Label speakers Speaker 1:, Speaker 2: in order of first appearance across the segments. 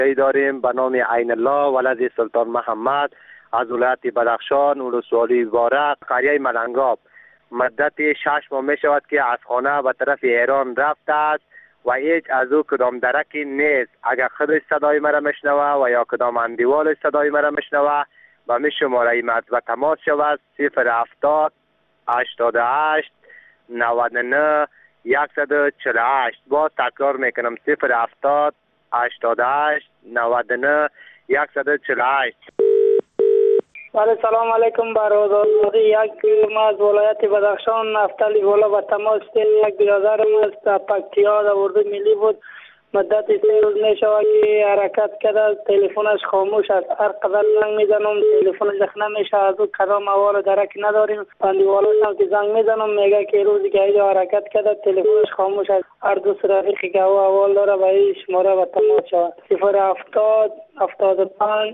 Speaker 1: داریم به نام عین الله ولد سلطان محمد از ولایت بدخشان ولسوالی بارق قریه ملنگاب. مدت 6 ماه می شود که از خانه به طرف ایران رفته است و هیچ از او کدام درکی نیست. اگر خودش صدای مرا میشنوه و یا کدام اندیوالش صدای مرا میشنوه و می شماره به تماس شود 070 88 99 148. باز تکرار میکنم 070 88 99 148.
Speaker 2: بله سلام علیکم برادران. یک ما از ولایت بدخشان نفتالی والا با تماس یک برادرم است پکتیا در اردو ملی بود. مدت 3 روز می شود که حرکت کرده، تلفنش خاموش است. هر قدر زنگ میزنم تلفنش دخ نمیشه. از او کدام احوال درک نداریم. بندیوالش هم که زنگ میزنم میگه که روزی که اینجا حرکت کرده تلفنش خاموش است. هر دوست رفیقی که او احوال داره به این شماره به تماس شود 070 75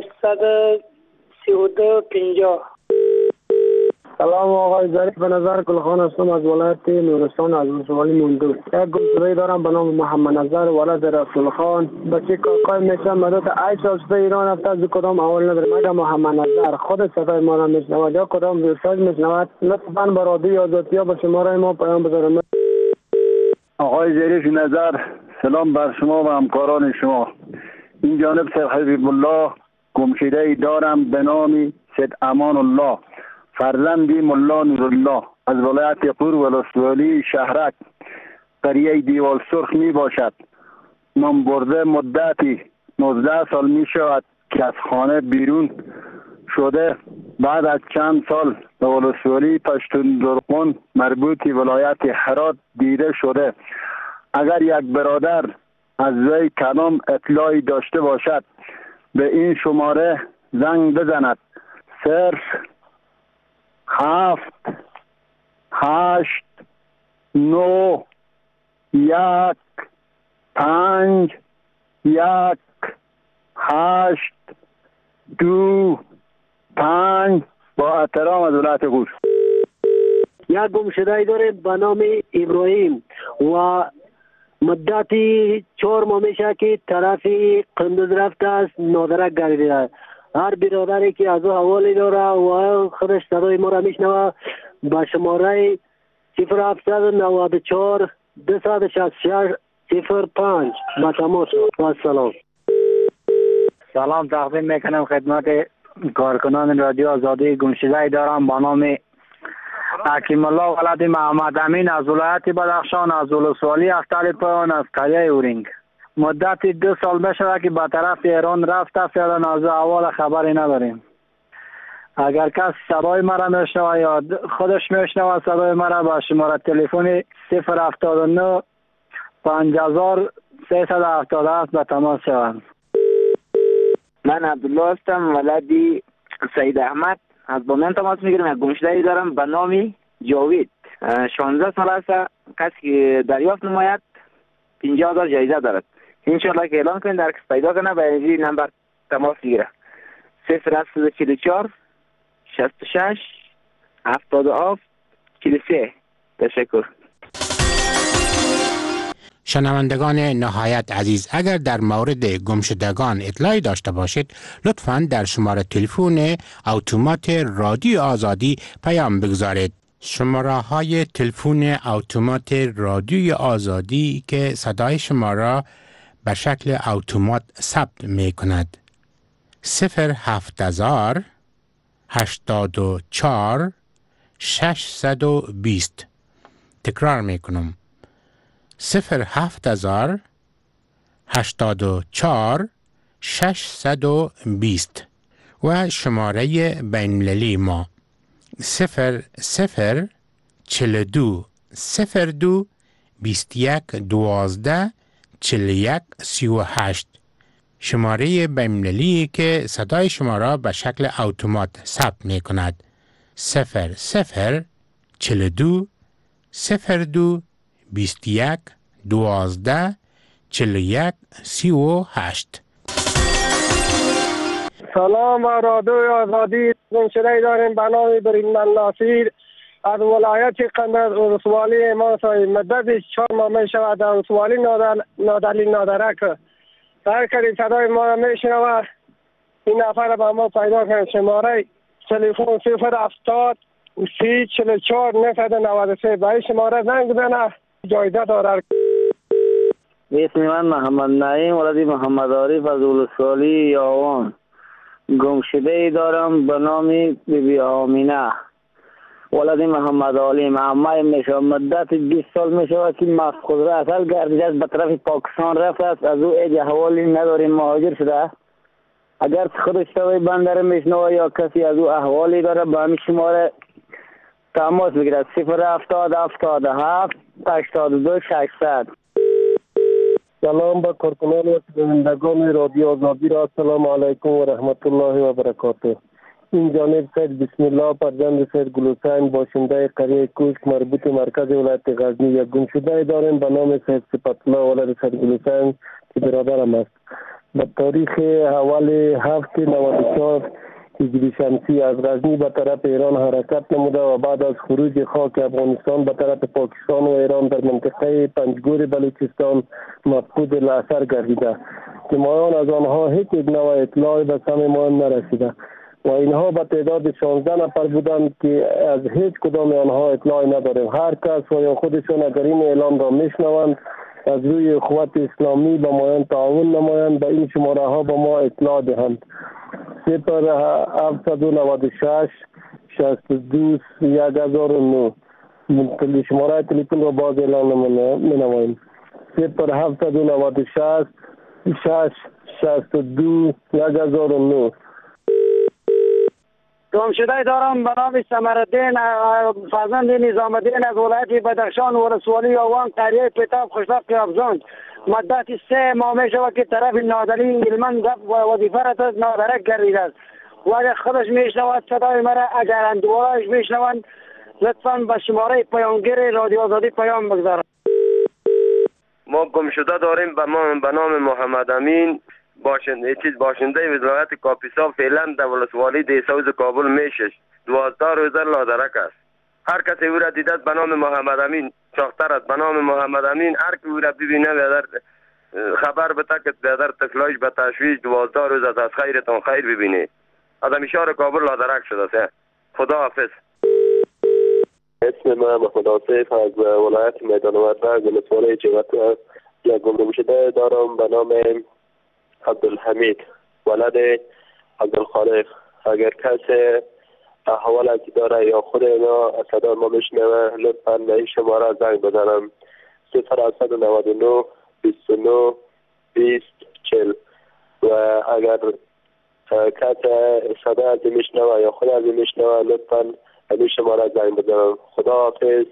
Speaker 2: 632 50.
Speaker 3: سلام آقای ظریف، به نظر گلخان هستم از ولایت نورستان از ولسوالی موندو. یک گمشده دارم به نام محمد نظر ولد رسول خان. بچه کاکای میشم مدت 8 سال به ایران رفته، از کدام احوال نداره. مگه محمد نظر خود صدای ما را میشنود یا کدام دوستاش میشنود؟ لطفاً به رادیوی آزادیا به شماره ما پیام بذارید.
Speaker 4: آقای ظریف نظر، سلام بر شما و همکاران شما. این جانب سید حبیب الله گمشده دارم به نام سید امان الله فرزندی ملا نورالله از ولایت قور ولسوالی شهرک قریه دیوال سرخ می باشد. نام برده مدتی 19 سال می شود که از خانه بیرون شده. بعد از چند سال به ولسوالی پشتون درقون مربوط ولایت هرات دیده شده. اگر یک برادر از وی کدام اطلاعی داشته باشد به این شماره زنگ بزند. 7 8 9 1 5 1 8 2 5 با احترام از ولایت قور.
Speaker 3: یک گمشده داره به نام ابراهیم و مدتی 4 ماه میشه که طرف قندوز رفته است، نادرک گردیده. هر برادری که از او حوالی داره و خودش صدای ما را میشنوه به شماره 0794 266 05 با تماس و سلام.
Speaker 5: سلام تقدیم میکنم خدمت کارکنان رادیو آزادی. گمشده دارم با نام حکیم الله ولد محمد امین از ولایت بدخشان از ولسوالی اختر پایان از قریه اورینگ. مدت 2 سال بشه که به طرف ایران رفته، فعلا از احوال خبری نداریم. اگر کس صدای مرا میشنوه یا خودش میشنوه صدای مرا به شماره تلفن 079 5377 به تماس شوند.
Speaker 6: من عبدالله هستم ولدی سید احمد از بامیان تماس میگیرم. یک گمشده دارم به نام جاوید 16 سال است. کسی که دریافت نماید 50,000 جایزه دارد. انشاءالله که اعلان کنید در کس پیدا کنه به این نمبر تماس بگیره. 044 66 77 43. تشکر.
Speaker 7: شنوندگان نهایت عزیز، اگر در مورد گمشدگان اطلاعی داشته باشید لطفاً در شماره تلفن اتومات رادیو آزادی پیام بگذارید. شماره های تلفن اتومات رادیو آزادی که صدای شما را به شکل اتومات ثبت می کند 070 84 620. تکرار می کنم 070 84 620 و شماره بین‌المللی ما 0042 02 21 12 41 38. شماره بین‌المللی که صدای شما را به شکل اتومات ثبت می کند 0042 02 21 12 41 38.
Speaker 3: سلام رادیو آزادی. گمشده داریم به نام بریندن ناصیر از ولایت قندوز ولسوالی امام صاحب. مدت 4 ماه می شود در ولسوالی نادرک هر کسی صدای ما را میشنوه این نفر به ما پیدا کنه. شماره تلفن 070 3044 993 به این شماره زنگ بزنه، جایزه داره.
Speaker 5: اسم من محمد نعیم ولدی محمد عارف از ولسوالی یاوان. گمشده ای دارم به نام بیبی آمینه ولدی محمد علیم. عمه میشه، مدت 20 سال میشه که مفقود را اصل گردیده است، به طرف پاکستان رفت است، از او ایج احوالی نداریم، مهاجر شده. اگر خودش توی بندر میشنوه یا کسی از او احوالی داره به همین شماره تماس بگیرد 070 77 82 600.
Speaker 3: سلام به کارکنان و شنوندگان رادیو آزادی را. السلام علیکم و رحمت الله و برکاته. این جانب سید بسم الله فرزند سید گلحسین باشنده قریه کوشک مربوط مرکز ولایت غزنی یک گمشده داریم به نام سید صفت الله ولد سید گلحسین که برادرم است. به تاریخ اول 7/94 هجری شمسی از غزنی به طرف ایران حرکت نموده و بعد از خروج خاک افغانستان به طرف پاکستان و ایران در منطقه پنجگور بلوچستان مفقود الاثر گردیده که مایان از آنها هیچ نوع اطلاعی به سمع ما نرسیده و اینها به تعداد 16 نفر بودند که از هیچ کدام آنها اطلاعی نداریم. هر کس و یا خودشان اگر این اعلان را میشنوند از روی اخوت اسلامی با مایان تعاون نمایند به این شماره ها با ما اطلاع دهند. 0796 62 1009 شماره تلفن را باز اعلان می نماییم. 0796 62 1009.
Speaker 2: گمشده دارم به نام ثمرالدین فرزند نظام الدین از ولایت بدخشان ولسوالی یاوان قریه پتاب خشلق افزان. مدت 3 ماه می شود که طرف نادلی انگلمن وظیفه را نادرک گردیده است و اگر خودش می شود صدای مرا اگر اندوارایش می شوند لطفا به شماره پیامگیر رادیو آزادی پیام بگذارم.
Speaker 1: ما گمشده داریم به نام محمد امین باشنده ولایت کاپیسا، فعلا در ولسوالی دیسوز کابل میشش. 12 روزه لادرک است. هر کسی او را دیدد به نام محمد امین چاختر است. به نام محمد امین هر کی او را ببینه بیادر خبر بده که بیادر تفلایش به تشویش 12 روز از خیرتان خیر ببینه. از همیشار کابل لادرک شده است. خدا حافظ.
Speaker 8: اسم من محمد آصف از ولایت میدان وردک ولسوالی جوت است. یک گمشده دارم به نام عبدالحمید ولد عبدالخالق. اگر کسی احوالی داره یا خود اینا صدا ما میشنوه لطفا به این شماره زنگ بزنم 0799 29 20 40 و اگر کسی صدا از میشنوه یا خود از میشنوه لطفا به این شماره زنگ بزنم. خدا حافظ.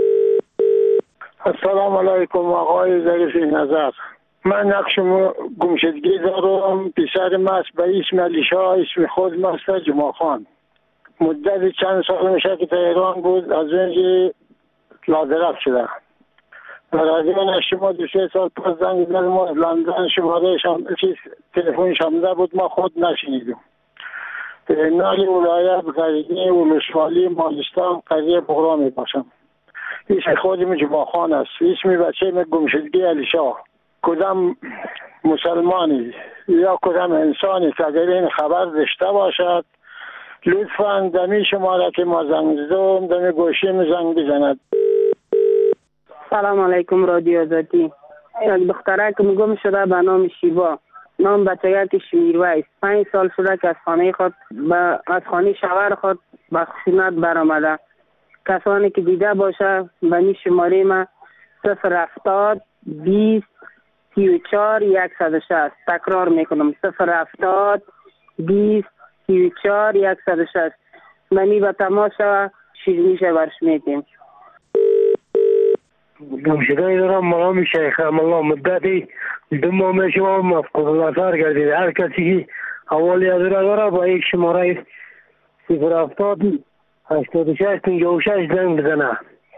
Speaker 3: السلام علیکم آقای ظریف نظر. من نقش گمشدگی دارم. پسر مست به اسم علیشا، اسم خود مست جمعه خان. مدت چند سال میشه که در ایران بود، از اینجا لادرک شده. رادیو شما 2-3 سال پس زنگ زدم لندن شماره تلفنش آمده بود ما خود نشنیدیم. نالی ولایت غزنی ولسوالی مالستان قریه بغرا می باشم. اسم خودم جمعه خان است. اسم بچه من گمشدگی علیشا. کدام مسلمانی یا کدام انسانی که اگر این خبر داشته باشد لطفاً دمی شماره که ما زنگ زدم دمی گوشیم زنگ بزند.
Speaker 9: سلام علیکم رادیو آزادی. یک دختره که گم شده به نام شیوا، نام بچگکش میرویس. 5 سال شده که از خانه شوهر خود به خشونت برآمده. کسانی که دیده باشه به این شماره ما 070 20 34 160. تکرار میکنم 070 20 34 160. منی به تماس شیرینیشه برش میتیم.
Speaker 3: گمشده دارم مرام شیخ الله مدتی 2 ماه میشه مفقود الاثر گردیده. هر کسی که حوالی از را داره با یک شماره 070 86 56 زنگ بزنه.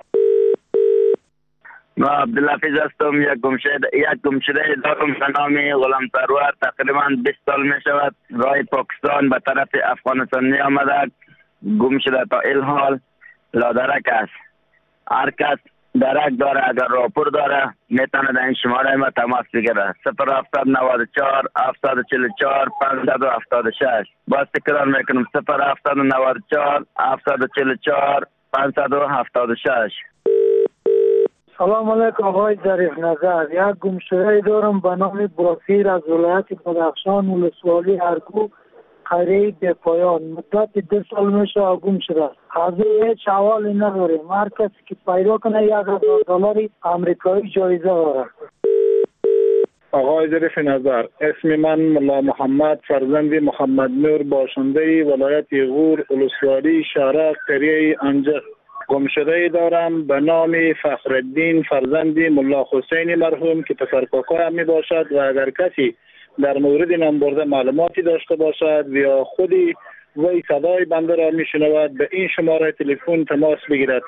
Speaker 5: ما عبدالحفیظ هستم. یک گمشده دارم به نام غلام سرور. تقریبا 20 سال می شود راه پاکستان به طرف افغانستان می آمده. گم شده تا این حال لادرک است. هر کس
Speaker 4: درک داره، اگر راپور داره میتونه در این شماره ما تماس بگیره. 0794 744 576. باز تکرار میکنم 0794 744 576.
Speaker 10: سلام علیکم آقای ظریف نظر. یک گمشده دارم به نام باسیر از ولایت بدخشان ولسوالی هرکو قریه به پایان. مدت 2 سال میشه گم شده. از او هیچ حوالی نداریم. هر کسی که پیدا کنه $1000 امریکایی جایزه داره.
Speaker 11: آقای ظریف نظر، اسم من ملا محمد فرزند محمد نور باشنده ولایت غور ولسوالی شهر قریه انجه. گمشده دارم به نام فخرالدین فرزند ملا حسین مرحوم که پسر کاکا می باشد و اگر کسی در مورد نام برده معلوماتی داشته باشد یا خودی وی صدای بنده را می شنود به این شماره تلفن تماس بگیرد.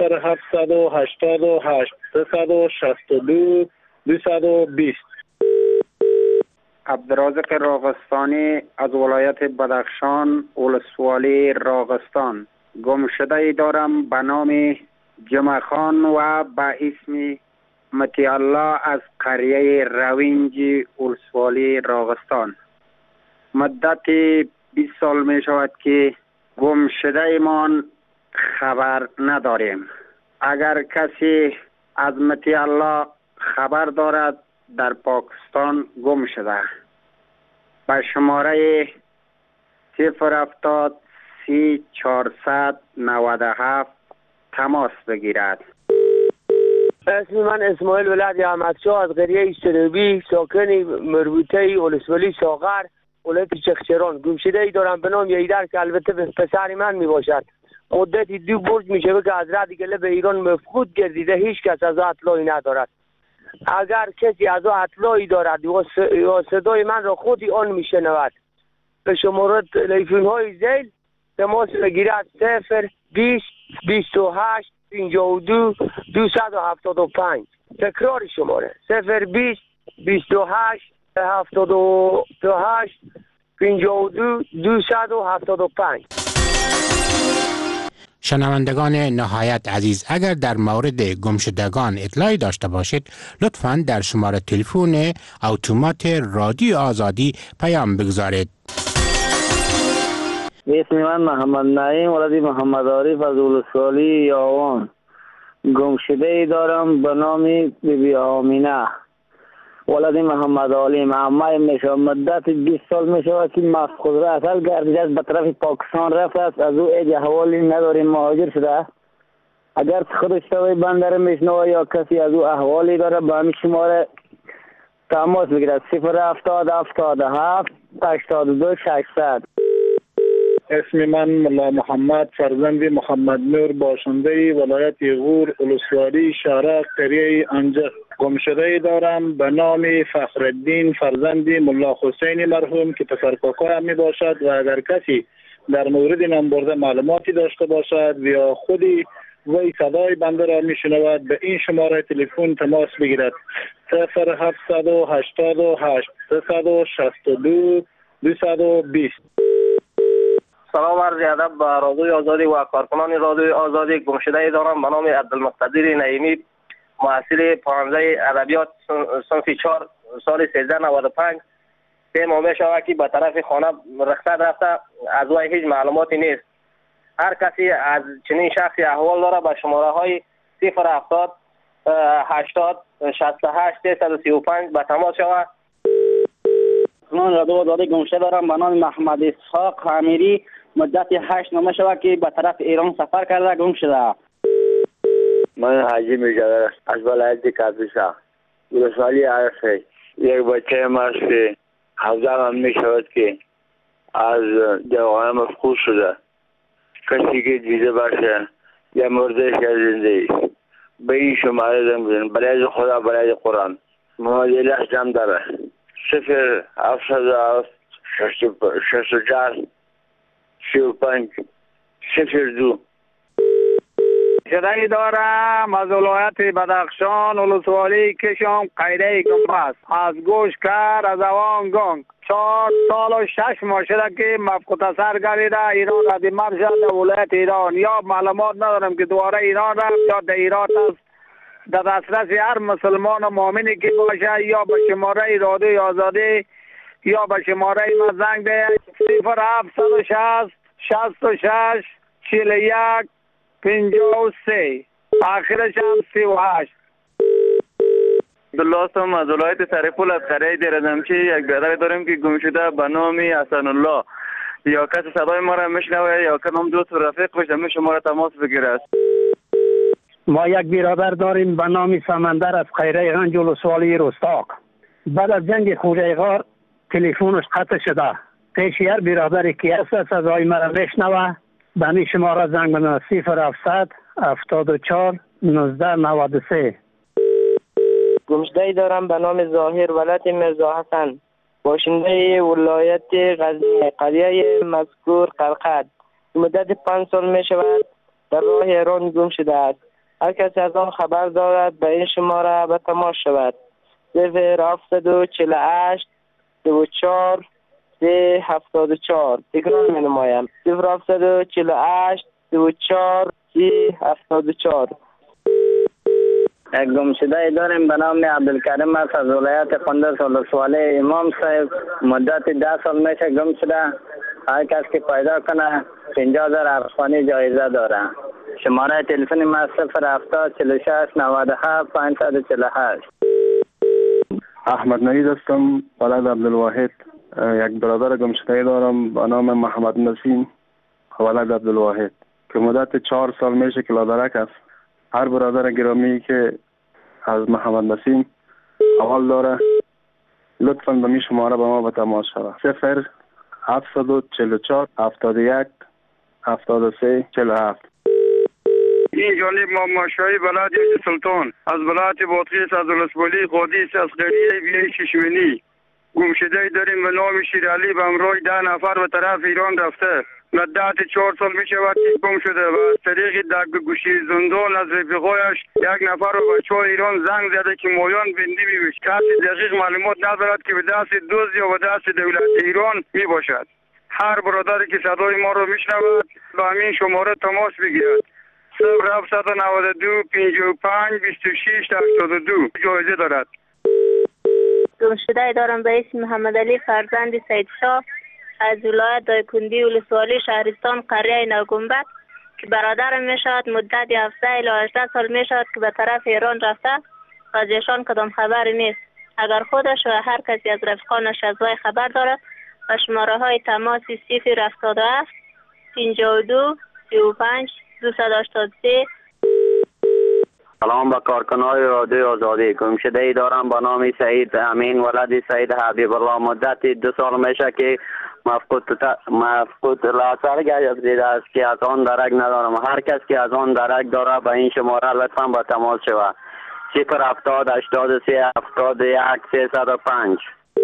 Speaker 11: 0788 362 220.
Speaker 12: عبدالرازق راغستانی از ولایت بدخشان ولسوالی راغستان. گمشده دارم به نام جمع خان و به اسم متی الله از قریه روینج ولسوالی راغستان. مدت 20 سال می شود که گمشده مان خبر نداریم. اگر کسی از متی الله خبر دارد در پاکستان گم شده به شماره 070 3497 تماس بگیرد.
Speaker 13: اسم من اسماعیل ولد احمدشاه از قریه جنوبی ساکن مربوطه ولسوالی ساغر ولایت چخچران. گمشده ای دارم به نام ییدر که البته پسر من می باشد. مدتی 2 برج می شود که از رد گله به ایران مفقود گردیده. هیچ کس از اطلاعی ندارد. اگر کسی از اطلاعی دارد یا صدای من را خودی آن می شنود به شماره تلفن های ذیل تماس بگیرد. 020 28 52 275. تکرار شماره 020 28 78 52 275.
Speaker 7: شنوندگان نهایت عزیز، اگر در مورد گمشدگان اطلاعی داشته باشید لطفاً در شماره تلفن اتومات رادیو آزادی پیام بگذارید.
Speaker 14: اسم من محمد نعیم ولد محمد عارف از ولسوالی یاوان. گمشده ای دارم به نام بیبی آمینه ولد محمد علی معمه میشه. مدت 20 سال میشه که مفقود را اصل گردیده به طرف پاکستان رفت است. از او ایج احوالی نداریم، مهاجر شده. اگر خودش توی بندر میشنوه یا کسی از او احوالی داره به همین شماره تماس بگیرد. 07077 82 600.
Speaker 11: اسم من ملا محمد فرزند محمد نور باشنده ولایت غور ولسوالی شهر قریه انجه. گمشده دارم به نام فخرالدین فرزند ملا حسین مرحوم که پسر کاکا می باشد و اگر کسی در مورد نام برده معلوماتی داشته باشد یا خودی وی صدای بنده را می شنود به این شماره تلفن تماس بگیرد. 0788 362 220.
Speaker 15: سلام عرض ادب به رادیوی آزادی و کارکنان رادیوی آزادی. گمشده دارم به نام عبدالمقتدر نعیمی، محصل 15 ادبیات صنف 4 سال 1395. 3 ماه می شود که به طرف خانه رخصت رفته. از وی هیچ معلوماتی نیست. هر کسی از چنین شخصی احوال داره به شماره های 070 80 68 335 به تماس شود.
Speaker 16: من رادیو آزادی گمشده دارم به نام محمد اسحاق امیری. مدت 8 ماه شده که به طرف ایران سفر کرده گم شده.
Speaker 17: من حاجی میجادر از ولایت کاپیسا ولسوالی عرفه. یک بچه ماست 17 ماه می شود که از جوانه مفقود شده. کسی که دیده باشه یا مردهش یا زنده به این شماره زنگ بزن. برای خدا برای قرآن مواجه جمع داره. 077 64 35 02.
Speaker 12: شده دارم از ولایت بدخشان ولسوالی کشم قیده گنبست از گوش کر از اوان گنگ. 4 سال و 6 ماه شده که مفقود سر گردیده. ایران ردیمه شد در ولایت ایران. یا معلومات ندارم که دوباره ایران رفت یا در ایران است در دسترس هر مسلمان و مؤمنی که باشه، یا به شماره رادیوی آزادی یا به شماره ما زنگ ده 0760 66 41 53 آخرش هم 38.
Speaker 18: عبدالله هستم از ولایت سرپول از قریه دیردمچی. یک برادر داریم که گم شده به نام حسن الله. یا کسی صدای ما را میشنوه یا کدام دوست و رفیق باشه می شما را تماس بگیره.
Speaker 5: ما یک برادر داریم به نام سمندر از قریه غنج ولسوالی رستاق. بعد از جنگ خوجه غار تلفنش قطع شده. پیش هر برادری که هست صدای ما را میشنوه به می شماره زنگ بزنه 0700 74 19 93.
Speaker 19: گمشده‌ای دارم به نام ظاهر ولد مرزا حسن، باشنده ولایت غزنی، قریه مذکور قرقد. مدت 5 سال می شود در راه ایران گم شده است. هر کسی از آن خبر دارد به این شماره به تماس شود 0748 24 374. تکرار می نمایم 0748 24 374.
Speaker 14: یک گمشده داریم به نام عبدالکریم است از ولایت قندوز ولسوالی. امام صاحب مدت 10 سال میشه گم شده. هر کس که پیدا کنه 50,000 افغانی جایزه داره. شماره تلفن ما 070 46 97 548.
Speaker 20: احمد نوید هستم، ولد عبدالواحد. یک برادر گمشده دارم به نام محمد نسیم ولد عبدالواحد که مدت 4 سال میشه که لادرک است. هر برادر گرامی که از محمد نسیم اول داره لطفاً به می شماره به ما به تماس شود 0744 71 73 47.
Speaker 12: این جانب محمد شاهی بلد سلطان از ولایت بادغیس از ولسوالی قادیس از قریه بیای ششمینی. گمشده داریم به نام شیرعلی به همراه 10 نفر به طرف ایران رفته. مدت 4 سال می شود که گم شده و از طریق گوشی زندان از رفیقایش 1 نفر رو بچه های ایران زنگ زده که مایان بندی می کسی دقیق معلومات ندارد که به دست دزد یا به دست دولت ایران می باشد. هر برادری که صدای ما رو می شنود به همین شماره تماس بگیرد 0792 55 26 82. جایزه دارد.
Speaker 21: گمشده دارم به اسم محمد علی فرزند سید شاه از ولایت دایکندی ولسوالی شهرستان قریه نوگنبد که برادرم می شود. مدت 17 الی 18 سال می شود که به طرف ایران رفته و از ایشان کدام خبری نیست. اگر خودش و هر کسی از رفقانش از وی خبر دارد و شماره های تماس 077 52 35 283.
Speaker 14: سلام به کارکنان رادیو آزادی. گمشده دارم به نام سعید امین ولد سعید حبیب الله. مدت 2 سال میشه که مفقود لاثر گردیده است که از آن درک ندارم. هر کس که از آن درک داره به این شماره لطفا با تماس شود 070 83 71 305.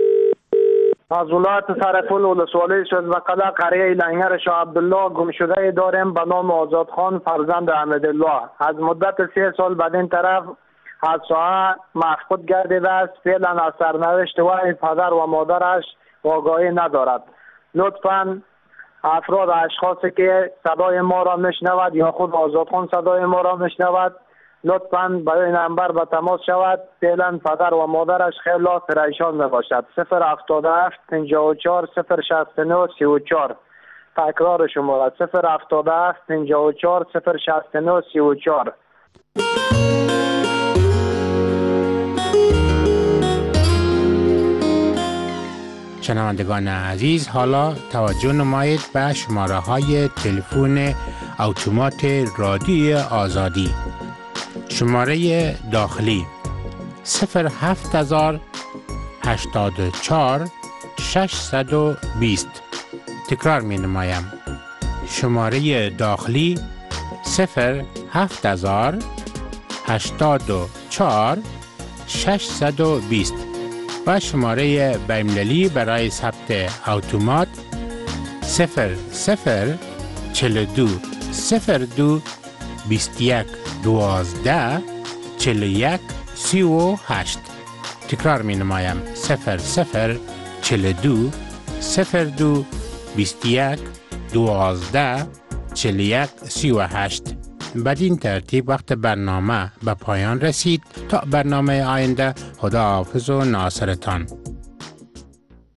Speaker 3: از ولایت سرپول ولسوالی شزبقله قریه لنگر شاه عبدالله گمشده داریم به نام آزاد خان فرزند احمدالله. از مدت 3 سال بدین طرف از ساحه مفقود گردیده است. فعلا از سرنوشت وی پدر و مادرش آگاهی ندارد. لطفاً افراد اشخاصی که صدای ما را میشنود یا خود آزاد خان صدای ما را میشنود لطفاً به این نمبر به تماس شود. فعلا پدر و مادرش خیلی پریشان میباشد 077 54 069 34. تکرار شماره 077 54 069 34.
Speaker 7: شنوندگان عزیز، حالا توجه نمایید به شماره های تلفن اتومات رادیو آزادی. شماره داخلی 07000 84 620. تکرار می نمایم. شماره داخلی 07000 84 620 و شماره بین‌المللی برای ثبت اتومات 0042 02 21 12 41 38. تکرار می نمایم 0042 02 21 12 41 38. بدین ترتیب وقت برنامه به پایان رسید. تا برنامه آینده، خداحافظ و ناصرتان.